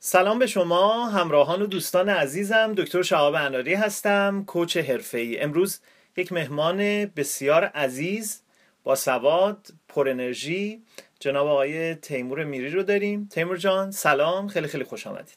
سلام به شما همراهان و دوستان عزیزم. دکتر شهاب اناری هستم، کوچ حرفه‌ای. امروز یک مهمان بسیار عزیز با سواد، پر انرژی، جناب آقای تیمور میری رو داریم. تیمور جان سلام، خیلی خیلی خوش آمدید.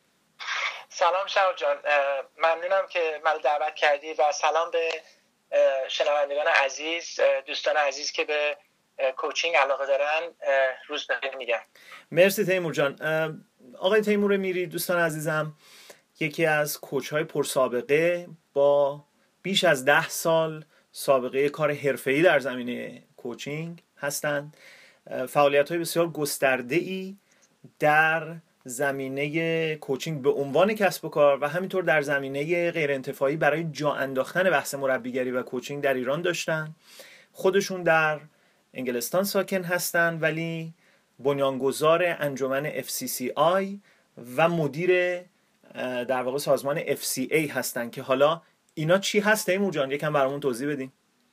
سلام شهاب جان، ممنونم که منو دعوت کردی و سلام به شنوندگان عزیز، دوستان عزیز که به کوچینگ علاقه دارن. روز بخیر میگم. مرسی تیمور جان. آقای تیمور میری دوستان عزیزم یکی از کوچ‌های پرسابقه با بیش از 10 سال سابقه کار حرفه‌ای در زمینه کوچینگ هستند. فعالیت‌های بسیار گسترده‌ای در زمینه کوچینگ به عنوان کسب و کار و همینطور در زمینه غیر انتفاعی برای جا انداختن بحث مربیگری و کوچینگ در ایران داشتن. خودشون در انگلستان ساکن هستن ولی بنیانگذار انجمن FCCI و مدیر در واقع سازمان FCA هستن که حالا اینا چی هست تیمور جان یکم برامون توضیح بدین.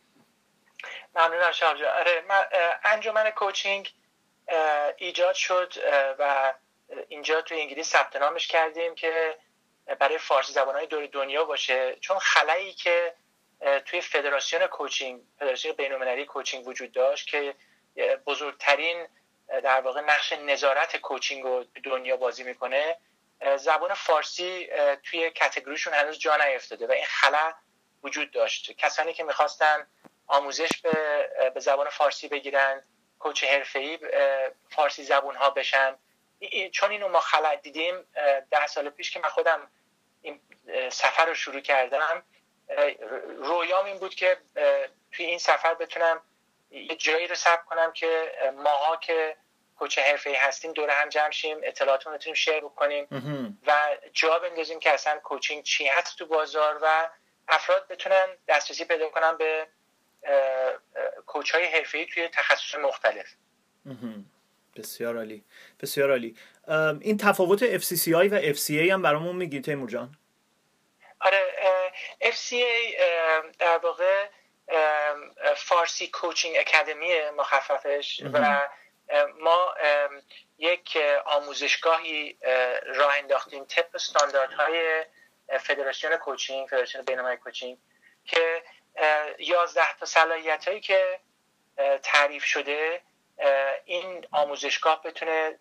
ممنونم شهاب جان. انجمن کوچینگ ایجاد شد و اینجا توی انگلیس ثبت نامش کردیم که برای فارسی زبان‌های دور دنیا باشه، چون خلایی که توی فدراسیون کوچینگ، فدراسیون بین‌المللی کوچینگ وجود داشت که بزرگترین در واقع نقش نظارت کوچینگ رو دنیا بازی میکنه، زبان فارسی توی کاتگوریشون هنوز جا نیفتاده و این خلا وجود داشت. کسانی که میخواستن آموزش به زبان فارسی بگیرن، کوچ حرفه‌ای فارسی زبون ها بشن، چون اینو ما خلا دیدیم 10 سال پیش که من خودم این سفر رو شروع کردم، رویام این بود که توی این سفر بتونم یه جایی رو ثبت کنم که ماها که کوچ حرفه‌ای هستیم دور هم جمع شیم، اطلاعاتمون رو بتونیم شیر کنیم و جا بندازیم که اصلا کوچینگ چی هست تو بازار و افراد بتونن دسترسی پیدا کنن به کوچ‌های حرفه‌ای توی تخصص مختلف. بسیار عالی، بسیار عالی. این تفاوت FCCI و FCA هم برامون میگی تیمور جان؟ آره، FCA در واقع فارسی کوچینگ اکادمی مخففش و ما یک آموزشگاهی راه انداختیم طبق استانداردهای فدراسیون کوچینگ، فدراسیون بین‌المللی کوچینگ، که 11 تا صلاحیتایی که تعریف شده این آموزشگاه بتونه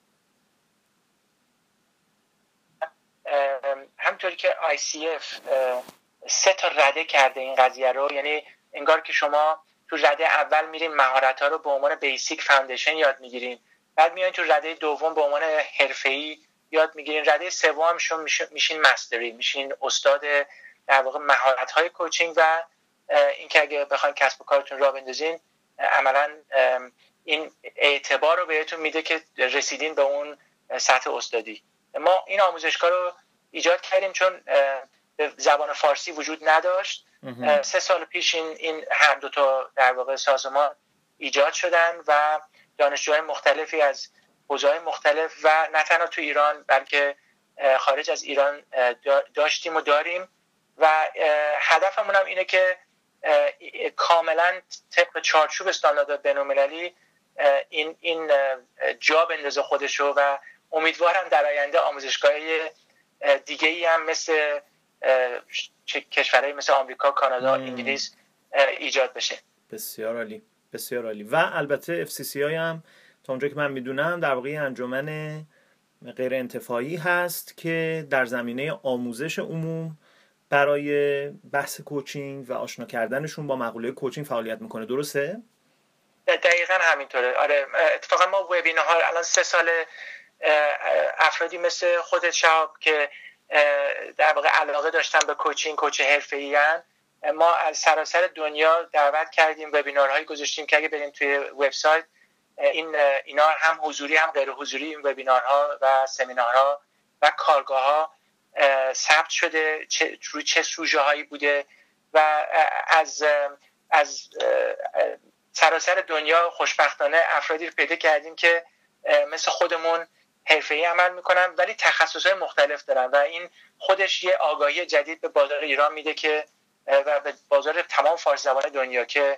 همونطوری که ICF 3 تا رده کرده این قضیه رو، یعنی انگار که شما تو رده اول میرین مهارت‌ها رو به عنوان بیسیک فاندیشن یاد میگیرین، بعد میایین تو رده دوم به عنوان حرفه‌ای یاد میگیرین، رده سوم میشین مستری، میشین استاد در واقع مهارت‌های کوچینگ و اینکه اگه بخواید کسب و کارتون راه بندازین عملاً این اعتبار رو بهتون میده که رسیدین به اون سطح استادی. ما این آموزشگاه رو ایجاد کردیم چون به زبان فارسی وجود نداشت. 3 سال پیش این هر دو تا در واقع سازمان ایجاد شدن و دانشجوهای مختلفی از حوزه‌های مختلف و نه تنها تو ایران بلکه خارج از ایران داشتیم و داریم و هدفمون هم اینه که کاملا طبق چارچوب استاندارد بین‌المللی این جا بندازه خودشو و امیدوارم در آینده آموزشگاه‌های دیگه‌ای هم مثل کشورهای مثل آمریکا، کانادا، انگلیس ایجاد بشه. بسیار عالی، بسیار عالی. و البته FCCI هم تا اونجا که من میدونم در واقع انجمن غیر انتفاعی هست که در زمینه آموزش عموم برای بحث کوچینگ و آشنا کردنشون با مقوله کوچینگ فعالیت میکنه. درسته؟ دقیقاً همینطوره. آره، اتفاقا ما وبینار الان 3 سال افرادی مثل خودت شهاب که در واقع علاقه داشتن به کوچینگ، کوچ حرفه‌ای ان، ما از سراسر دنیا دعوت کردیم، وبینارهایی گذاشتیم که اگه بریم توی وبسایت اینا هم حضوری هم غیر حضوری این وبینارها و سمینارها و کارگاه‌ها ثبت شده، روی چه سوژه هایی بوده و از سراسر دنیا خوشبختانه افرادی رو پیدا کردیم که مثل خودمون حرفه‌ای عمل میکنن ولی تخصصهای مختلف دارن و این خودش یه آگاهی جدید به بازار ایران میده که و به بازار تمام فارسی زبان دنیا که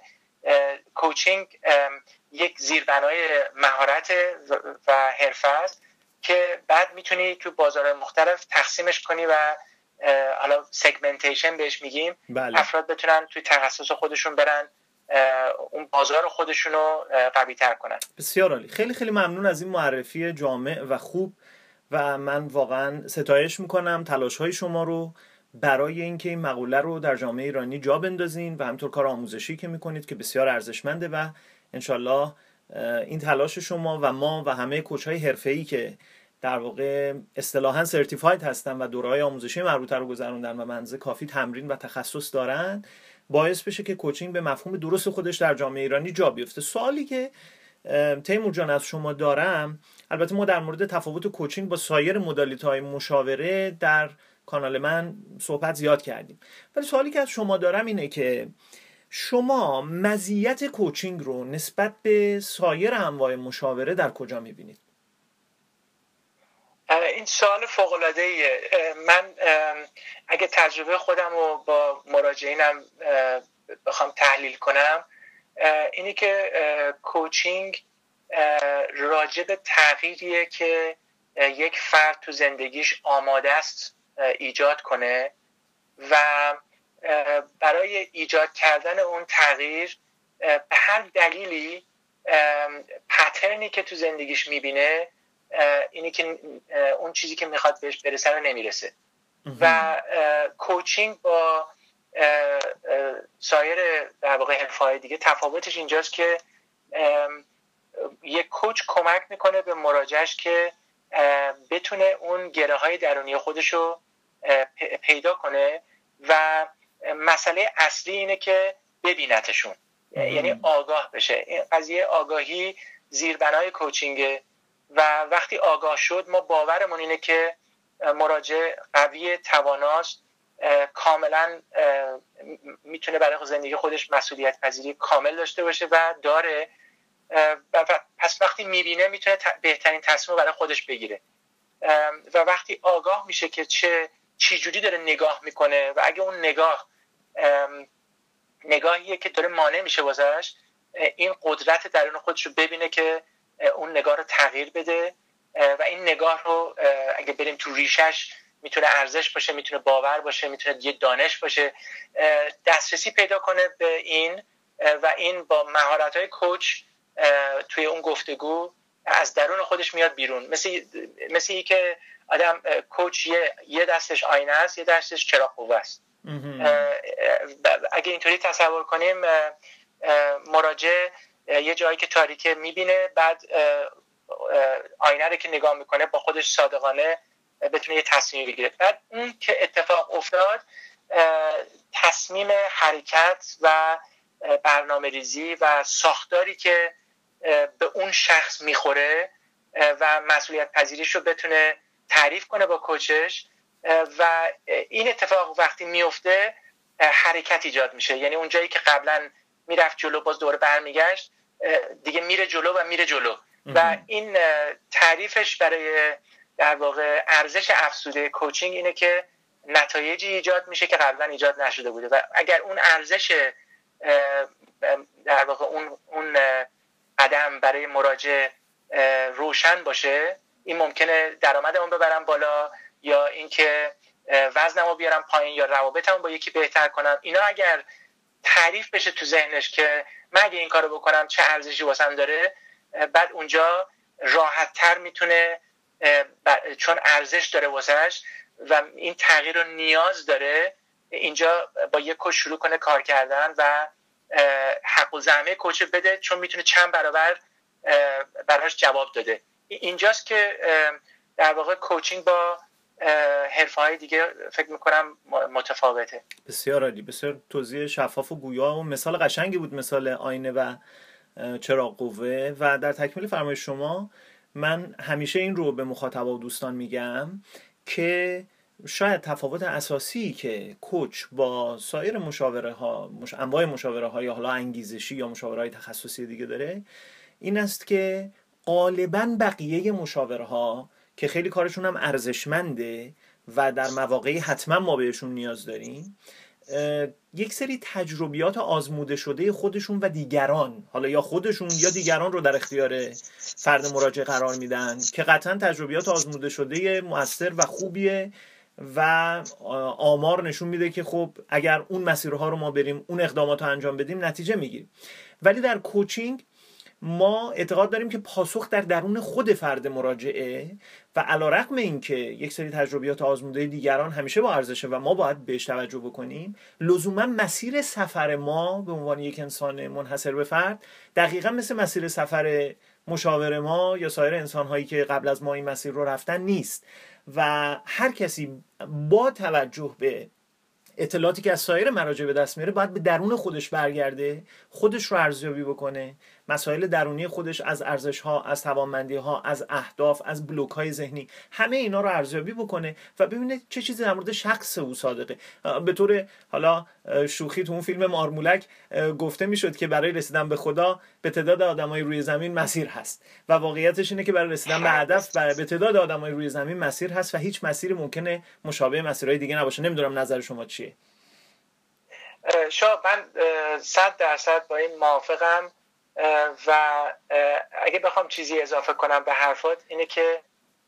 کوچینگ یک زیربنای مهارت و حرفه است که بعد میتونی تو بازارهای مختلف تقسیمش کنی و حالا سگمنتیشن بهش میگیم. بله. افراد بتونن توی تخصص خودشون برن اون بازار خودشون رو قوی تر کنن. بسیار عالی. خیلی خیلی ممنون از این معرفی جامع و خوب و من واقعا ستایش میکنم تلاش های شما رو برای اینکه این مقوله رو در جامعه ایرانی جا بندازین و همینطور کار آموزشی که میکنید که بسیار ارزشمنده و انشالله این تلاش شما و ما و همه کوچ‌های حرفه‌ای که در واقع اصطلاحاً سرتیفاید هستن و دوره‌های آموزشی مربوطه رو گذروندن و منزه کافی تمرین و تخصص دارن باعث بشه که کوچینگ به مفهوم درست خودش در جامعه ایرانی جا بیفته. سوالی که تیمور جان از شما دارم، البته ما در مورد تفاوت کوچینگ با سایر مدالیت‌های مشاوره در کانال من صحبت زیاد کردیم، ولی سوالی که از شما دارم اینه که شما مزیت کوچینگ رو نسبت به سایر انواع مشاوره در کجا می‌بینید؟ این سوال فوق‌العاده‌ایه. من اگه تجربه خودم رو با مراجعینم بخوام تحلیل کنم، اینی که کوچینگ راجع به تغییریه که یک فرد تو زندگیش آماده است ایجاد کنه و برای ایجاد کردن اون تغییر به هر دلیلی پترنی که تو زندگیش میبینه اینی که اون چیزی که میخواد بهش برسه رو نمیرسه و کوچینگ با سایر در واقع حرفه‌های دیگه تفاوتش اینجاست که یک کوچ کمک میکنه به مراجعش که بتونه اون گره های درونی خودش رو پیدا کنه و مسئله اصلی اینه که ببینتشون، یعنی آگاه بشه. این قضیه آگاهی زیربنای کوچینگه و وقتی آگاه شد ما باورمون اینه که مراجع قوی، تواناست، کاملا میتونه برای زندگی خودش مسئولیت پذیری کامل داشته باشه و داره، پس وقتی میبینه میتونه بهترین تصمیم برای خودش بگیره و وقتی آگاه میشه که چی جوری داره نگاه میکنه و اگه اون نگاهیه که داره مانع میشه واسش، این قدرت درون خودش رو ببینه که اون نگاه رو تغییر بده و این نگاه رو اگه بریم تو ریشش میتونه ارزش باشه، میتونه باور باشه، میتونه یه دانش باشه، دسترسی پیدا کنه به این و این با مهارت‌های کوچ توی اون گفتگو از درون خودش میاد بیرون. مثل این که آدم کوچ یه دستش آینه است، یه دستش چراغ قوه است. اگه اینطوری تصور کنیم مراجع یه جایی که تاریکه میبینه، بعد آینه رو که نگاه میکنه با خودش صادقانه بتونه یه تصمیم بگیره. بعد اون که اتفاق افتاد تصمیم حرکت و برنامه ریزی و ساختاری که به اون شخص میخوره و مسئولیت پذیریش رو بتونه تعریف کنه با کوچش و این اتفاق وقتی میفته حرکت ایجاد میشه. یعنی اون جایی که قبلا میرفت جلو باز دوباره برمیگشت، دیگه میره جلو و میره جلو و این تعریفش برای در واقع ارزش افزوده کوچینگ اینه که نتایجی ایجاد میشه که قبلا ایجاد نشده بوده و اگر اون ارزش در واقع اون قدم برای مراجع روشن باشه، این ممکنه درآمدمو ببرم بالا یا اینکه وزنمو بیارم پایین یا روابطمو با یکی بهتر کنم. اینا اگر تعریف بشه تو ذهنش که من اگه این کارو بکنم چه ارزشی واسم داره، بعد اونجا راحت تر میتونه، چون ارزش داره واسش و این تغییر رو نیاز داره، اینجا با یک کوچ شروع کنه کار کردن و حق و زحمه کوچ بده، چون میتونه چند برابر براش جواب داده. اینجاست که در واقع کوچینگ با حرفه‌های دیگه فکر میکنم متفاوته. بسیار عالی، بسیار توضیح شفاف و گویا و مثال قشنگی بود، مثال آینه و چراغ قوه. و در تکمیل فرمایش شما من همیشه این رو به مخاطبا و دوستان میگم که شاید تفاوت اساسی که کوچ با سایر مشاوره ها، انواع مشاوره ها یا حالا انگیزشی یا مشاوره های تخصصی دیگه داره، این است که غالباً بقیه مشاوره ها که خیلی کارشون هم ارزشمنده و در مواقعی حتما ما بهشون نیاز داریم، یک سری تجربیات آزموده شده خودشون و دیگران، حالا یا خودشون یا دیگران رو در اختیار فرد مراجع قرار میدن که قطعا تجربیات آزموده شده مؤثر و خوبیه و آمار نشون میده که خب اگر اون مسیرها رو ما بریم، اون اقدامات رو انجام بدیم، نتیجه میگیریم. ولی در کوچینگ ما اعتقاد داریم که پاسخ در درون خود فرد مراجعه و علیرغم اینکه یک سری تجربیات آزموده دیگران همیشه با ارزشه و ما باید بهش توجه بکنیم، لزوما مسیر سفر ما به عنوان یک انسان منحصر به فرد دقیقاً مثل مسیر سفر مشاور ما یا سایر انسان‌هایی که قبل از ما این مسیر رو رفتن نیست و هر کسی با توجه به اطلاعاتی که از سایر مراجع به دست میاره باید به درون خودش برگرده، خودش رو ارزیابی بکنه، مسائل درونی خودش از ارزش‌ها، از توانمندی‌ها، از اهداف، از بلوک‌های ذهنی، همه اینا رو ارزیابی بکنه و ببینه چه چیزی در مورد شخص او صادقه. به طور حالا شوخی تو اون فیلم مارمولک گفته میشد که برای رسیدن به خدا به تعداد آدمای روی زمین مسیر هست و واقعیتش اینه که برای رسیدن به هدف به تعداد آدمای روی زمین مسیر هست و هیچ مسیری ممکنه مشابه مسیرهای دیگه نباشه. نمیدونم نظر شما چیه؟ من 100% با این موافقم و اگه بخوام چیزی اضافه کنم به حرفات اینه که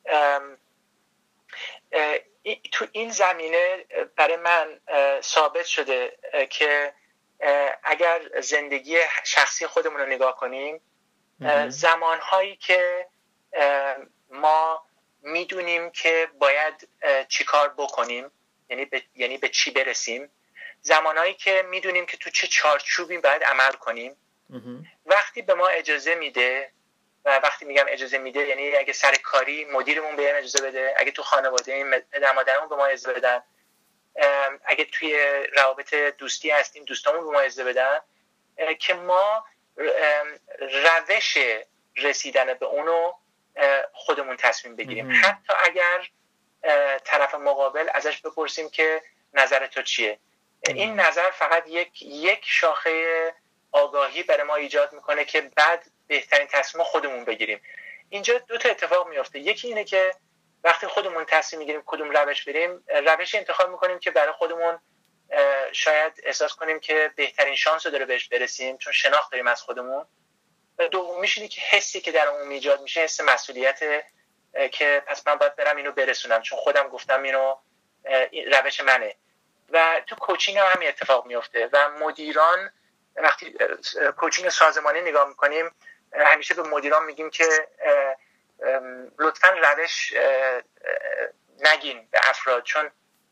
تو این زمینه برای من ثابت شده که اگر زندگی شخصی خودمون رو نگاه کنیم، زمانهایی که ما میدونیم که باید چی کار بکنیم، یعنی به چی برسیم، زمانهایی که میدونیم که تو چه چارچوبی باید عمل کنیم، وقتی به ما اجازه میده، و وقتی میگم اجازه میده یعنی اگه سر کاری مدیرمون به ما اجازه بده، اگه تو خانواده پدر مادرمون به ما اجازه بدن، اگه توی روابط دوستی هستیم دوستامون به ما اجازه بدن، که ما روش رسیدن به اونو خودمون تصمیم بگیریم. حتی اگر طرف مقابل ازش بپرسیم که نظر تو چیه. این نظر فقط یک شاخه آگاهی برای ما ایجاد میکنه که بعد بهترین تصمیم خودمون بگیریم. اینجا دو تا اتفاق میفته. یکی اینه که وقتی خودمون تصمیم میگیریم کدوم روش بریم، روشی انتخاب میکنیم که برای خودمون شاید احساس کنیم که بهترین شانس رو داره بهش برسیم، چون شناخت داریم از خودمون. دومیش اینه که حسی که در اون ایجاد میشه حس مسئولیت، که پس من باید برم اینو برسونم چون خودم گفتم اینو روش منه. و تو کوچینگ هم همین اتفاق میفته و مدیران وقتی کوچینگ سازمانی نگاه میکنیم همیشه به مدیران میگیم که لطفاً روش نگین به افراد، چون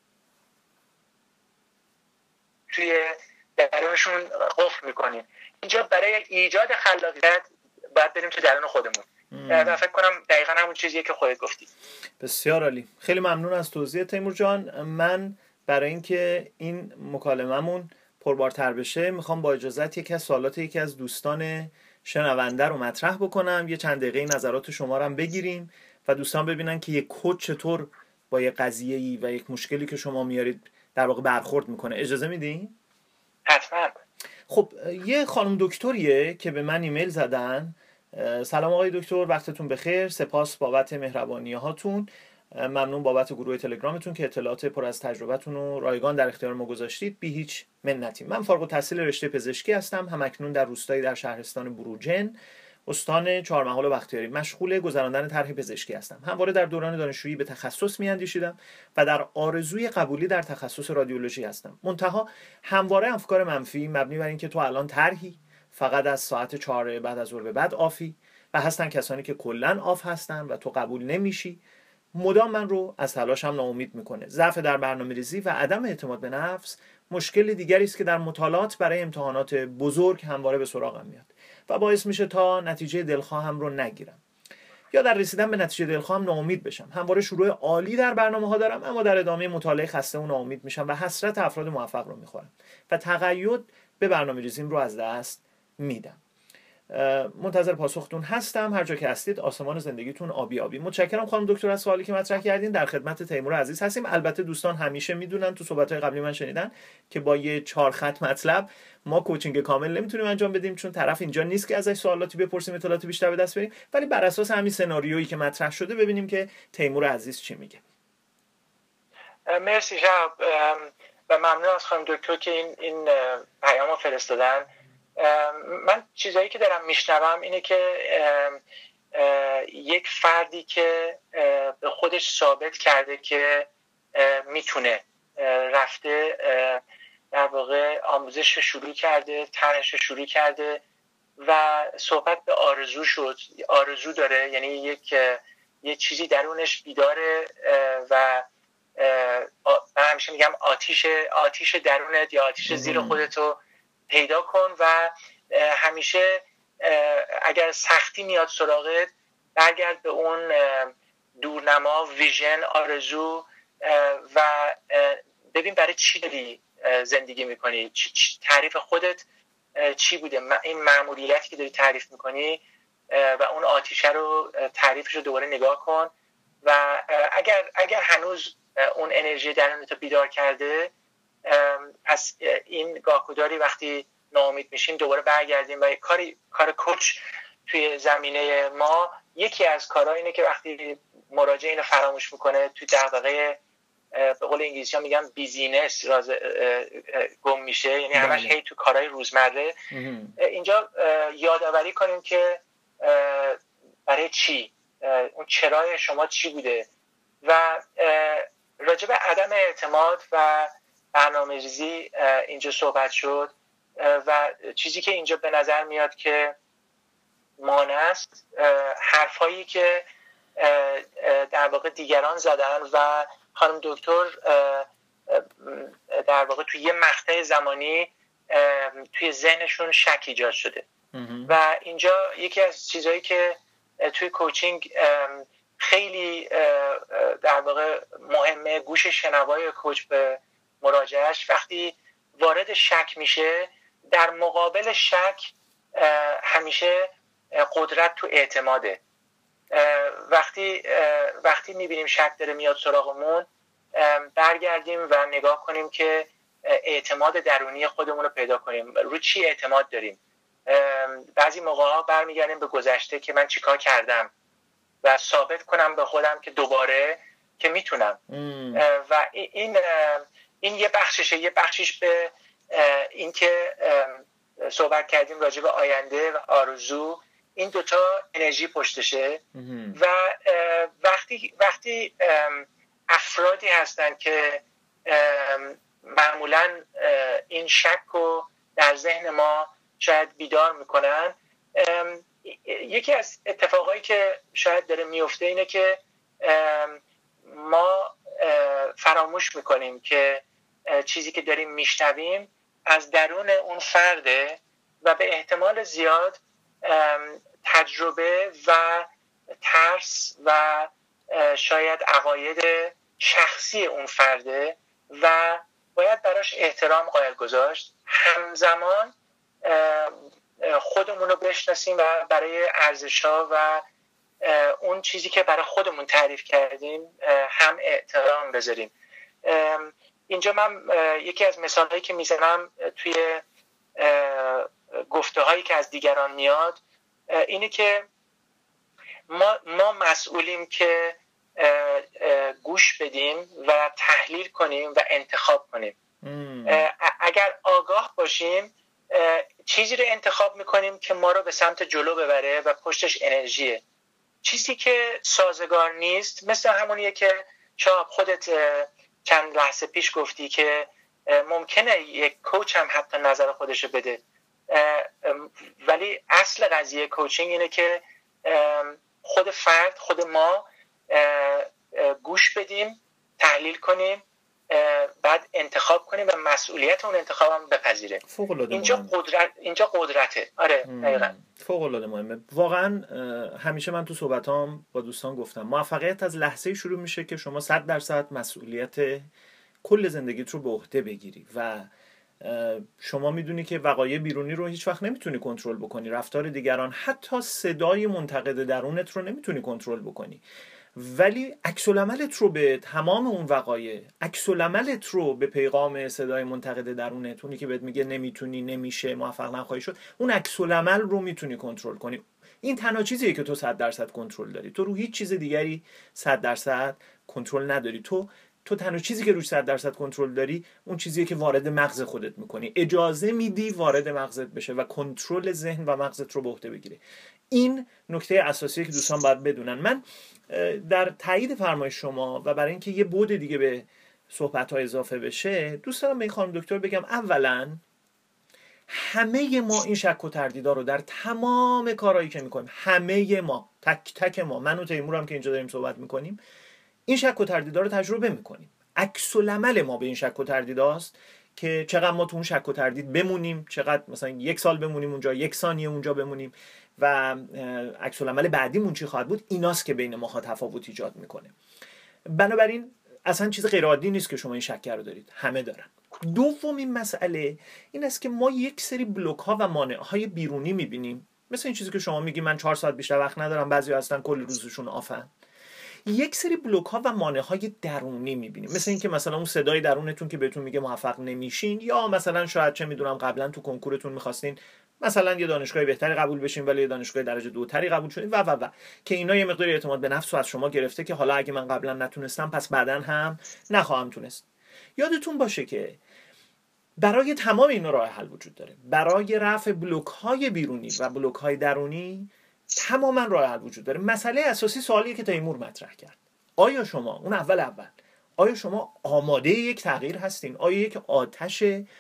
توی درونشون قفل میکنیم. اینجا برای ایجاد خلاقیت باید بریم تو درون خودمون و فکر کنم دقیقاً همون چیزیه که خودت گفتی. بسیار عالی، خیلی ممنون از توضیح تیمور جان. من برای اینکه این مکالممون پربارتر بشه میخوام با اجازت یکی از سوالات یکی از دوستان شنونده رو مطرح بکنم، یه چند دقیقه نظرات شما رو هم بگیریم و دوستان ببینن که یک کوچ چطور با یک قضیه‌ای و یک مشکلی که شما میارید در واقع برخورد میکنه. اجازه میدین؟ حتما. خب یه خانم دکتریه که به من ایمیل زدن. سلام آقای دکتر، وقتتون بخیر، سپاس بابت مهربانی هاتون، ممنون بابت گروه تلگرامتون که اطلاعات پر از تجربتون رو رایگان در اختیار ما گذاشتید، بی هیچ منتی. من فارغ التحصیل رشته پزشکی هستم، همکنون در روستایی در شهرستان بروجن استان چهارمحال و بختیاری مشغول گذراندن طرح پزشکی هستم. همواره در دوران دانشجویی به تخصص میاندیشیدم و در آرزوی قبولی در تخصص رادیولوژی هستم. منتها همواره افکار منفی مبنی بر اینکه تو الان طرحی فقط از ساعت 4 بعد از ظهر به بعد آفی و هستن کسانی که کلا آف هستن و تو قبول نمیشی، مدام من رو از تلاشم ناامید میکنه. ضعف در برنامه‌ریزی و عدم اعتماد به نفس مشکل دیگری است که در مطالعات برای امتحانات بزرگ همواره به سراغم میاد و باعث میشه تا نتیجه دلخواهم رو نگیرم یا در رسیدن به نتیجه دلخواهم ناامید بشم. همواره شروع عالی در برنامه‌ها دارم اما در ادامه مطالعه خسته و ناامید میشم و حسرت افراد موفق رو میخورم و تقید به برنامه‌ریزیم رو از دست میدم. منتظر پاسختون هستم. هر جا که هستید آسمان زندگیتون آبی آبی. متشکرم خانم دکتر از سوالی که مطرح کردین. در خدمت تیمور عزیز هستیم. البته دوستان همیشه میدونن، تو صحبت‌های قبلی من شنیدن که با یه 4 خط مطلب ما کوچینگ کامل نمیتونیم انجام بدیم، چون طرف اینجا نیست که ازش سوالاتی بپرسیم، اطلاعات بیشتر به دست بریم، ولی بر اساس همین سناریویی که مطرح شده ببینیم که تیمور عزیز چی میگه. مرسی شب. و ممنون از خانم دکتر که این پیامو فرستادن. من چیزایی که دارم میشنوم اینه که یک فردی که به خودش ثابت کرده که میتونه، رفته در واقع آموزش شروع کرده، طرحش شروع کرده و صحبت به آرزو شد. آرزو داره، یعنی یک چیزی درونش بیداره و من همیشه میگم آتیش درونت یا آتیش زیر خودتو پیدا کن و همیشه اگر سختی میاد سراغت برگرد به اون دورنما، ویژن، آرزو و ببین برای چی داری زندگی میکنی، تعریف خودت چی بوده، این مأموریتی که داری تعریف میکنی و اون آتیشه رو تعریفش رو دوباره نگاه کن و اگر هنوز اون انرژی درونت رو بیدار کرده، پس این گاهگداری وقتی ناامید میشیم دوباره برگردیم و کار کوچ توی زمینه ما یکی از کارها اینه که وقتی مراجع اینو فراموش میکنه توی دغدغه به قول انگلیسی ها میگن بیزینس گم میشه، یعنی همش هی تو کارهای روزمره، اینجا یادآوری کنیم که برای چی، اون چرای شما چی بوده و راجع به عدم اعتماد و برنامه‌ریزی اینجا صحبت شد و چیزی که اینجا به نظر میاد که مانع است حرفایی که در واقع دیگران زدن و خانم دکتر در واقع توی یه مقطع زمانی توی ذهنشون شک ایجاد شده و اینجا یکی از چیزهایی که توی کوچینگ خیلی در واقع مهمه، گوش شنوای کوچ به مراجعش وقتی وارد شک میشه، در مقابل شک همیشه قدرت تو اعتماده. وقتی میبینیم شک داره میاد سراغمون، برگردیم و نگاه کنیم که اعتماد درونی خودمون رو پیدا کنیم. رو چی اعتماد داریم؟ بعضی موقع‌ها برمیگردیم به گذشته که من چیکار کردم و ثابت کنم به خودم که دوباره که میتونم و این یه بخششه. یه بخشش به این که صحبت کردیم راجع به آینده و آرزو، این دوتا انرژی پشتشه و وقتی افرادی هستن که معمولاً این شک رو در ذهن ما شاید بیدار میکنن، یکی از اتفاقایی که شاید داره میفته اینه که ما فراموش میکنیم که چیزی که داریم میشنویم از درون اون فرده و به احتمال زیاد تجربه و ترس و شاید عقاید شخصی اون فرده و باید براش احترام قائل گذاشت. همزمان خودمون رو بشناسیم و برای ارزش‌ها و اون چیزی که برای خودمون تعریف کردیم هم احترام بذاریم. اینجا من یکی از مثالهایی که میزنم توی گفته‌هایی که از دیگران میاد اینه که ما مسئولیم که گوش بدیم و تحلیل کنیم و انتخاب کنیم. اگر آگاه باشیم چیزی رو انتخاب میکنیم که ما رو به سمت جلو ببره و پشتش انرژیه. چیزی که سازگار نیست مثل همونیه که شما خودت چند لحظه پیش گفتی که ممکنه یک کوچ هم حتی نظر خودشو بده، ولی اصل قضیه کوچینگ اینه که خود فرد، خود ما گوش بدیم، تحلیل کنیم، بعد انتخاب کنیم و مسئولیت اون انتخاب هم بپذیریم. اینجا قدرته. آره دقیقاً. فوق‌العاده مهمه. واقعا همیشه من تو صحبتام با دوستان گفتم موفقیت از لحظه‌ای شروع میشه که شما 100% مسئولیت کل زندگیت رو به عهده بگیری و شما میدونی که وقایع بیرونی رو هیچ وقت نمیتونی کنترل بکنی، رفتار دیگران، حتی صدای منتقد درونت رو نمیتونی کنترل بکنی، ولی عکس العملت رو به تمام اون وقایع، عکس العملت رو به پیغام صدای منتقد درونت، اونی که بهت میگه نمیتونی، نمیشه، موفق نخواهی شد، اون عکس العمل رو میتونی کنترل کنی. این تنها چیزیه که تو 100% کنترل داری. تو رو هیچ چیز دیگری 100% کنترل نداری. تو تو تنها چیزی که روش 100% کنترل داری اون چیزیه که وارد مغز خودت میکنی، اجازه میدی وارد مغزت بشه و کنترل ذهن و مغزت رو به عهده بگیره. این نکته اساسیه که دوستان باید بدونن. من در تایید فرمایش شما و برای اینکه یه بود دیگه به صحبت‌ها اضافه بشه، دوست دارم به این خانم دکتر بگم اولا همه ما این شک و تردیدا رو در تمام کارهایی که میکنیم، همه ما، تک تک ما، من و تیمور هم که اینجا داریم صحبت میکنیم، این شک و تردیدا رو تجربه میکنیم. عکس العمل ما به این شک و تردیداست که چقدر ما تو اون شک و تردید بمونیم، چقدر مثلا 1 سال بمونیم اونجا، 1 ثانیه اونجا بمونیم و عکس العمل بعدیمون چی خواهد بود. ایناست که بین ماها تفاوت ایجاد میکنه. بنابراین اصلا چیز غیر عادی نیست که شما این شک رو دارید، همه دارن. دومین مسئله این است که ما یک سری بلوک ها و مانع های بیرونی میبینیم، مثل این چیزی که شما میگی من 4 ساعت بیشتر وقت ندارم، بعضیا هستن کل روزشون آفن. یک سری بلوک ها و مانع های درونی میبینیم، مثل اینکه مثلا اون صدای درونتون که بهتون میگه موفق نمیشین، یا مثلا شاید چه میدونم قبلا تو کنکورتون میخواستین مثلا یه دانشگاه بهتری قبول بشین ولی یه دانشگاه درجه 2 تری قبول شدین و که اینا یه مقدار اعتماد به نفس رو از شما گرفته که حالا اگه من قبلا نتونستم پس بعدن هم نخواهم تونست. یادتون باشه که برای تمام اینا راه حل وجود داره. برای رفع بلوک های بیرونی و بلوک های درونی تماما راه حل وجود داره. مسئله اساسی سوالیه که تیمور مطرح کرد، آیا شما اون اول آیا شما آماده یک تغییر هستین؟ آیا یک آتش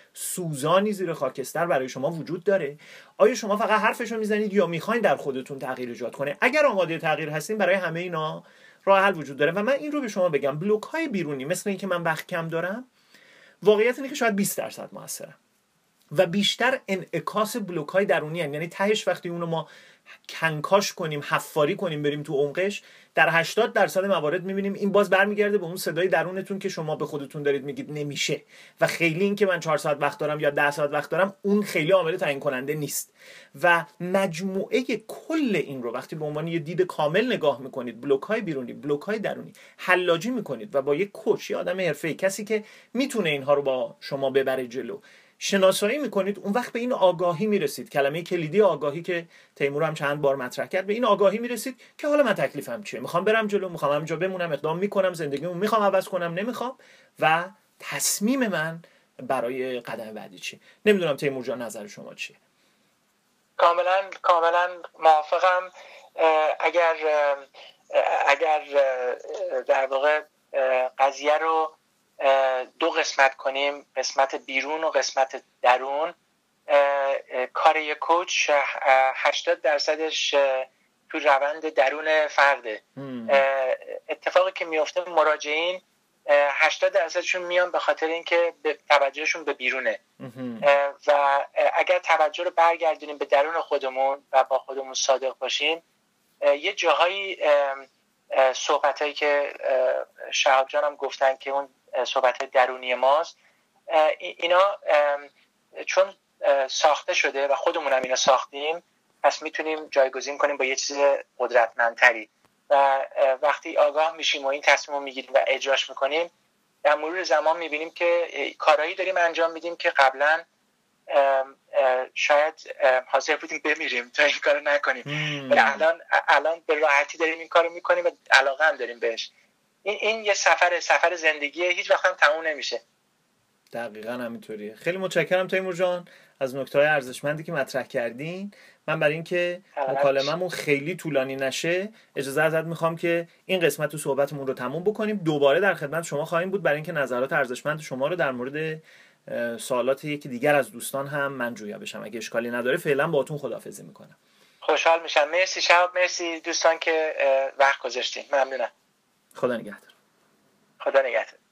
سوزانی زیر خاکستر برای شما وجود داره؟ آیا شما فقط حرفشو میزنید یا میخواین در خودتون تغییر ایجاد کنه؟ اگر آماده تغییر هستین، برای همه اینا راه حل وجود داره. و من این رو به شما بگم، بلوک های بیرونی مثل اینکه من وقت کم دارم، واقعیت اینه که شاید 20% موثرن و بیشتر انعکاس بلوک های درونی هستن. یعنی تهش وقتی اونو ما کنکاش کنیم، حفاری کنیم، بریم تو عمقش، در 80% موارد میبینیم این باز برمیگرده به اون صدای درونتون که شما به خودتون دارید میگید نمیشه. و خیلی این که من 4 ساعت وقت دارم یا 10 ساعت وقت دارم، اون خیلی عامل تعیین کننده نیست. و مجموعه کل این رو وقتی به عنوان یه دید کامل نگاه میکنید، بلوک های بیرونی، بلوک های درونی، حلاجی میکنید و با یک کوچ، یه آدم حرفه‌ای، کسی که میتونه اینها رو با شما ببره جلو، شناسایی میکنید، اون وقت به این آگاهی میرسید. کلمه کلیدی آگاهی که تیمور هم چند بار مطرح کرد، به این آگاهی میرسید که حالا من تکلیفم چیه، میخوام برم جلو، میخوام همینجا بمونم، اقدام میکنم، زندگیمو میخوام عوض کنم، نمیخوام، و تصمیم من برای قدم بعدی چیه. نمیدونم تیمور جان نظر شما چیه؟ کاملا موافقم. اگر در واقع قضیه رو 2 قسمت کنیم، قسمت بیرون و قسمت درون، کار یک کوچ 80%ش تو روند درون فرده. اتفاقی که میفته مراجعین 80%شون میان به خاطر اینکه توجهشون به بیرونه و اگر توجه رو برگردونیم به درون خودمون و با خودمون صادق باشیم، یه جاهایی صحبتایی که شهاب جانم گفتن که اون صحبت درونی ماست، اینا چون ساخته شده و خودمون هم اینا ساختیم، پس میتونیم جایگزین کنیم با یه چیز قدرتمندتری. و وقتی آگاه میشیم و این تصمیم رو میگیریم و اجراش میکنیم، در مرور زمان میبینیم که کارهایی داریم انجام میدیم که قبلا شاید حاضر بودیم بمیریم تا این کارو نکنیم، ولی الان به راحتی داریم این کارو میکنیم و علاقه هم داریم بهش. این یه سفر زندگیه، هیچ وقت هم تموم نمیشه. دقیقاً همینطوریه. خیلی متشکرم تیمور جان از نکته‌های ارزشمندی که مطرح کردین. من برای اینکه مکالمه‌مون خیلی طولانی نشه، اجازه ازت میخوام که این قسمت تو صحبتمون رو تموم بکنیم. دوباره در خدمت شما خواهیم بود برای اینکه نظرات ارزشمند شما رو در مورد سوالات یکی دیگر از دوستان هم من جویا بشم. اگه اشکالی نداره فعلا باهاتون خداحافظی میکنم. خوشحال میشم. مرسی شهاب، مرسی دوستان که وقت گذاشتین. ممنونم. خدا نگهدار. خدا نگهدار.